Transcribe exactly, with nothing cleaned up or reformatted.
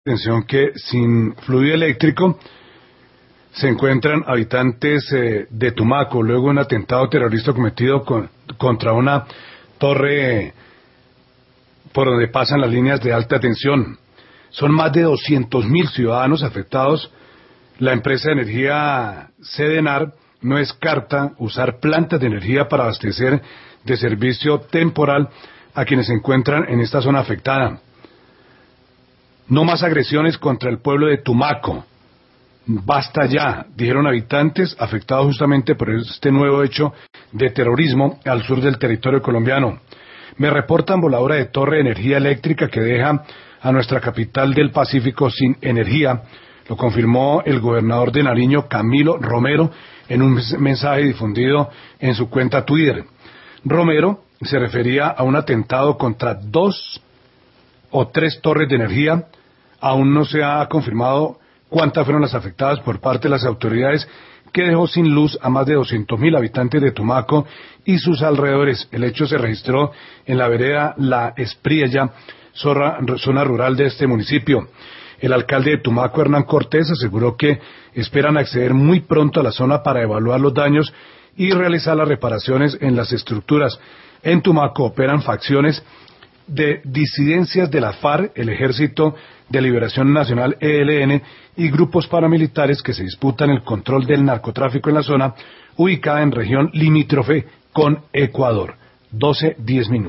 Atención que sin fluido eléctrico se encuentran habitantes eh, de Tumaco luego de un atentado terrorista cometido con, contra una torre eh, por donde pasan las líneas de alta tensión. Son más de doscientos mil ciudadanos afectados. La empresa de energía Sedenar no descarta usar plantas de energía para abastecer de servicio temporal a quienes se encuentran en esta zona afectada. No más agresiones contra el pueblo de Tumaco. Basta ya, dijeron habitantes afectados justamente por este nuevo hecho de terrorismo al sur del territorio colombiano. Me reportan voladora de torre de energía eléctrica que deja a nuestra capital del Pacífico sin energía. Lo confirmó el gobernador de Nariño, Camilo Romero, en un mensaje difundido en su cuenta Twitter. Romero se refería a un atentado contra dos o tres torres de energía. Aún no se ha confirmado cuántas fueron las afectadas por parte de las autoridades, que dejó sin luz a más de doscientos mil habitantes de Tumaco y sus alrededores. El hecho se registró en la vereda La Espriella, zona rural de este municipio. El alcalde de Tumaco, Hernán Cortés, aseguró que esperan acceder muy pronto a la zona para evaluar los daños y realizar las reparaciones en las estructuras. En Tumaco operan facciones de disidencias de la FARC, el Ejército de Liberación Nacional E L N y grupos paramilitares que se disputan el control del narcotráfico en la zona, ubicada en región limítrofe con Ecuador. doce diez minutos.